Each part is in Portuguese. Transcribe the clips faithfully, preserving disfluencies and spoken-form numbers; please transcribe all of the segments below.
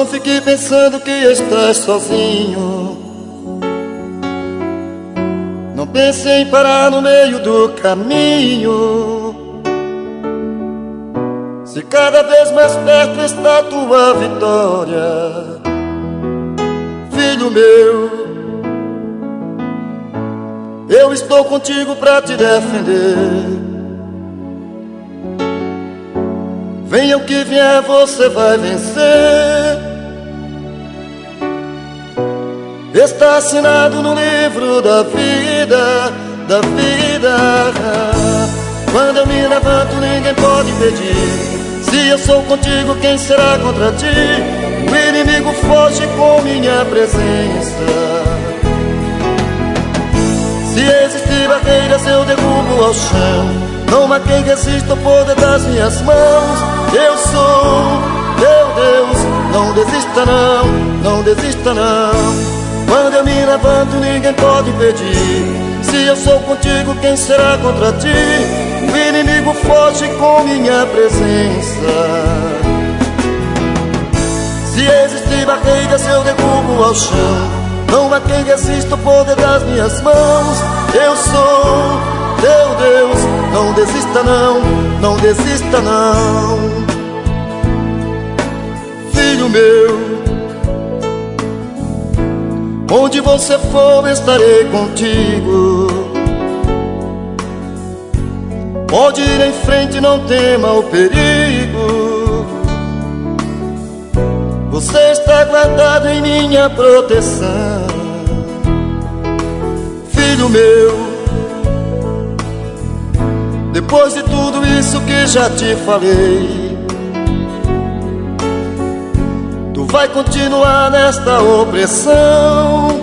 Não fique pensando que estás sozinho. Não pense em parar no meio do caminho. Se cada vez mais perto está a tua vitória, filho meu, eu estou contigo pra te defender. Venha o que vier, você vai vencer. Está assinado no livro da vida, da vida. Quando eu me levanto, ninguém pode impedir. Se eu sou contigo, quem será contra ti? O inimigo foge com minha presença. Se existir barreiras, eu derrubo ao chão. Não há quem resista ao poder das minhas mãos. Eu sou teu Deus, não desista não, não desista não. Quando eu me levanto, ninguém pode impedir. Se eu sou contigo, quem será contra ti? O inimigo foge com minha presença. Se existir barreiras, eu derrubo ao chão. Não há quem resista ao poder das minhas mãos. Eu sou teu Deus, não desista não, não desista não. Filho meu, onde você for, estarei contigo. Pode ir em frente, não tema o perigo. Você está guardado em minha proteção. Filho meu, depois de tudo isso que já te falei, tu vai continuar nesta opressão.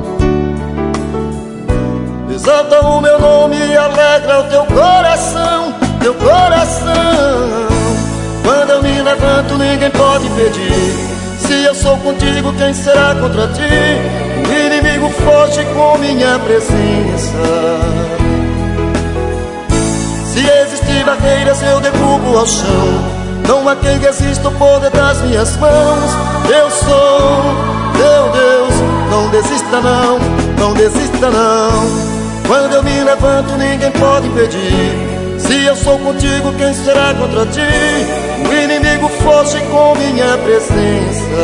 Exalta o meu nome e alegra o teu coração, teu coração. Quando eu me levanto, ninguém pode impedir. Se eu sou contigo, quem será contra ti? O inimigo foge com minha presença. Se existir barreiras, eu derrubo ao chão. Não há quem resista ao poder das minhas mãos. Eu sou teu Deus, não desista não, não desista não. Quando eu me levanto, ninguém pode impedir. Se eu sou contigo, quem será contra ti? O inimigo foge com minha presença.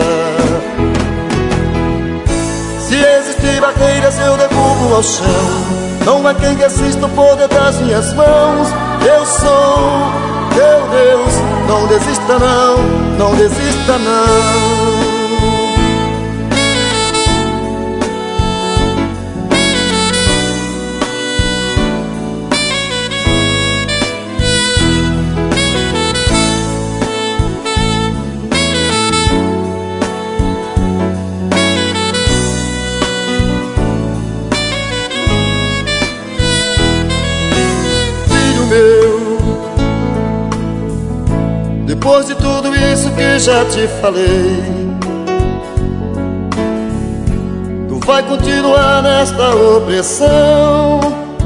Se existir barreiras, eu derrubo ao chão. Não há quem resista ao poder das minhas mãos. Eu sou teu Deus, não desista não, não desista não. Depois de tudo isso que já te falei, tu vai continuar nesta opressão.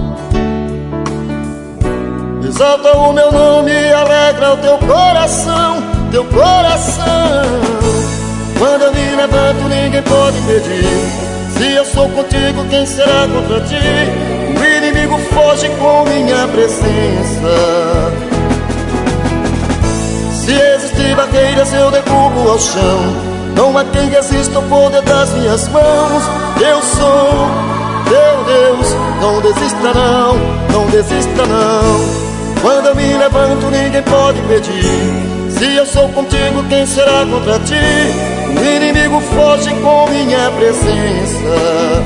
Exalta o meu nome e alegra o teu coração, teu coração. Quando eu me levanto, ninguém pode impedir. Se eu sou contigo, quem será contra ti? O inimigo foge com minha presença. Se existir barreiras, eu derrubo ao chão. Não há quem resista ao poder das minhas mãos. Eu sou teu Deus, não desista não, não desista não. Quando eu me levanto, ninguém pode impedir. Se eu sou contigo, quem será contra ti? O inimigo foge com minha presença.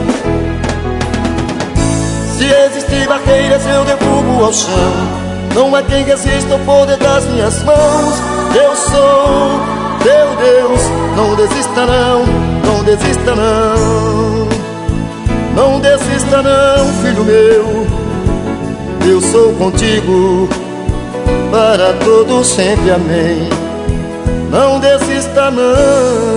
Se existir barreiras, eu derrubo ao chão. Não há quem resista ao poder das minhas mãos. Eu sou teu Deus, não desista não, não desista não. Não desista não, filho meu, eu sou contigo para todo sempre, amém. Não desista não.